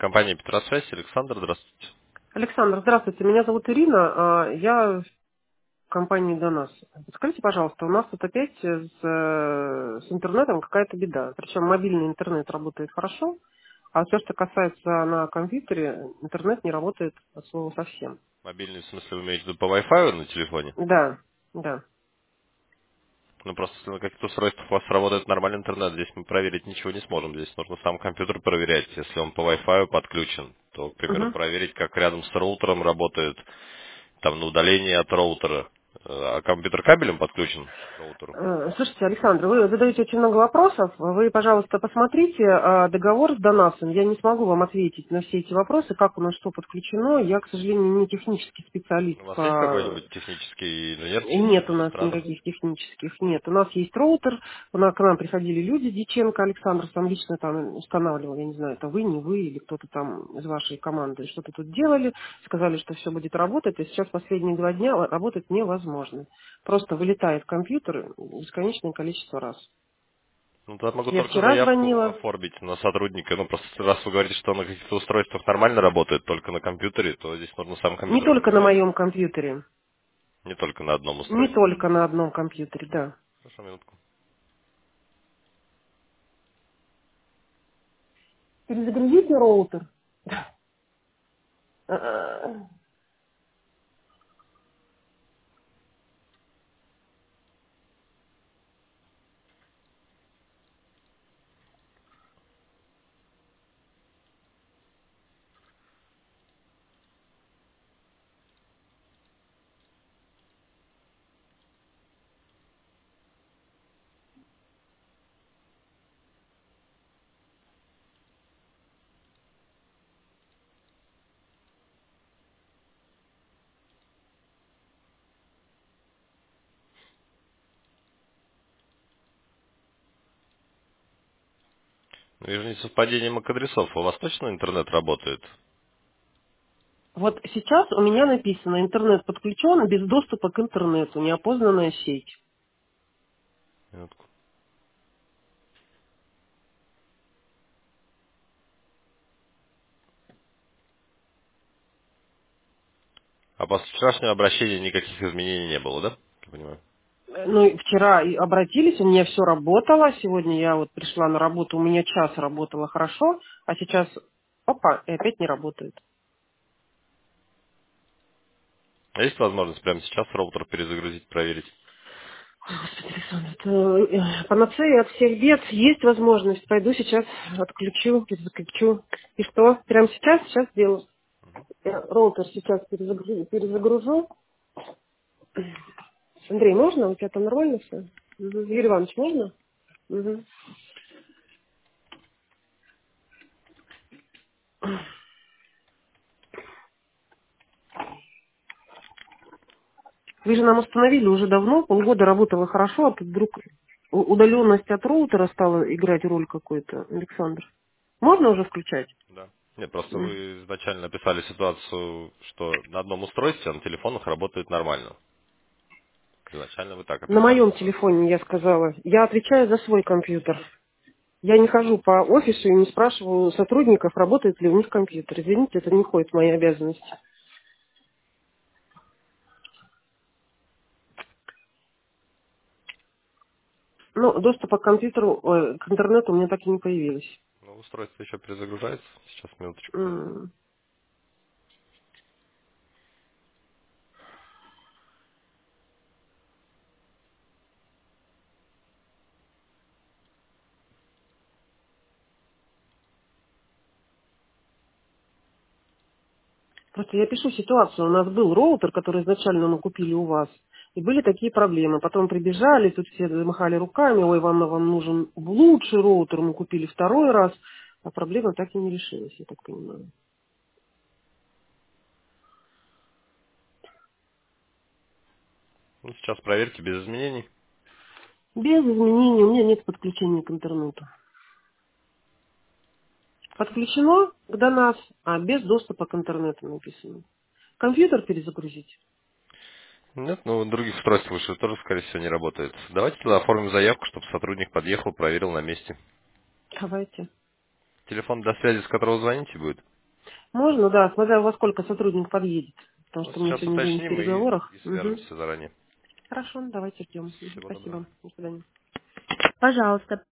Компания Петросвязь, Александр, здравствуйте. Александр, здравствуйте. Меня зовут Ирина. Я в компании «Донас». Скажите, пожалуйста, у нас тут опять с интернетом какая-то беда. Причем мобильный интернет работает хорошо, а все, что касается на компьютере, интернет не работает от слова совсем. Мобильный, в смысле, вы имеете в виду по Wi-Fi на телефоне? Да, да. Ну, просто если на каких-то устройствах у вас работает нормальный интернет, здесь мы проверить ничего не сможем. Здесь нужно сам компьютер проверять. Если он по Wi-Fi подключен, то, к примеру, Мгм. проверить, как рядом с роутером работает, там, на удалении от роутера. А компьютер кабелем подключен к роутеру? Слушайте, Александр, вы задаете очень много вопросов. Вы, пожалуйста, посмотрите договор с Донасом. Я не смогу вам ответить на все эти вопросы, как у нас что подключено. Я, к сожалению, не технический специалист У вас есть по. какой-нибудь технический инженер, Нет у технический нас администратор? никаких технических, нет. У нас есть роутер, к нам приходили люди, Диченко Александр сам лично там устанавливал, я не знаю, это вы, не вы, или кто-то там из вашей команды что-то тут делали, сказали, что все будет работать, и сейчас последние 2 дня работать невозможно. Просто вылетает компьютер бесконечное количество раз. Ну, тогда могу Я только вчера заявку звонила, оформить на сотрудника. Ну, просто раз вы говорите, что на каких-то устройствах нормально работает, только на компьютере, то здесь нужно сам не компьютер только на проверять. моем компьютере, Не только на одном не устройстве. только на одном компьютере, да. Хорошо, минутку. Перезагрузите роутер. Ну, вижу несовпадение MAC-адресов. У вас точно интернет работает? Вот сейчас у меня написано, интернет подключен без доступа к интернету, неопознанная сеть. Минутку. А после вчерашнего обращения никаких изменений не было, да? Я понимаю. Ну, и вчера и обратились, у меня все работало, сегодня я вот пришла на работу, у меня час работало хорошо, а сейчас, опа, и опять не работает. А есть возможность прямо сейчас роутер перезагрузить, проверить? Ой, Господи, Александр, это панацея от всех бед, есть возможность, пойду сейчас отключу, перезаключу. И что, прямо сейчас сделаю. Я роутер сейчас перезагружу. Андрей, можно? У тебя там нормально все? Юрий Иванович, можно? Мгм. Вы же нам установили уже давно, полгода работало хорошо, а тут вдруг удаленность от роутера стала играть роль какой-то, Александр. Можно уже включать? Да. Нет, просто М. вы изначально описали ситуацию, что на одном устройстве, а на телефонах работает нормально. Изначально вы так На описали моем ситуацию. телефоне, я сказала. Я отвечаю за свой компьютер. Я не хожу по офису и не спрашиваю сотрудников, работает ли у них компьютер. Извините, это не входит в мои обязанности. Ну, доступа к компьютеру, к интернету у меня так и не появилось. Ну, устройство еще перезагружается. Сейчас, минуточку. М. Просто я пишу ситуацию. У нас был роутер, который изначально мы купили у вас. И были такие проблемы. Потом прибежали, тут все замахали руками. Ой, вам нужен лучший роутер. Мы купили второй раз. А проблема так и не решилась, я так понимаю. Ну, сейчас проверьте без изменений. Без изменений. У меня нет подключения к интернету. Подключено до нас, а без доступа к интернету написано. Компьютер перезагрузить. Нет, ну, других устройств выше тоже, скорее всего, не работает. Давайте тогда оформим заявку, чтобы сотрудник подъехал, проверил на месте. Давайте. Телефон для связи, с которого звоните, будет? Можно, да, смотря во сколько сотрудник подъедет. Потому Ну, что мы сейчас сегодня день в уточним и, переговорах. и Мгм. свяжемся заранее. Хорошо, давайте ждем. Всего доброго. Спасибо. До свидания. Пожалуйста,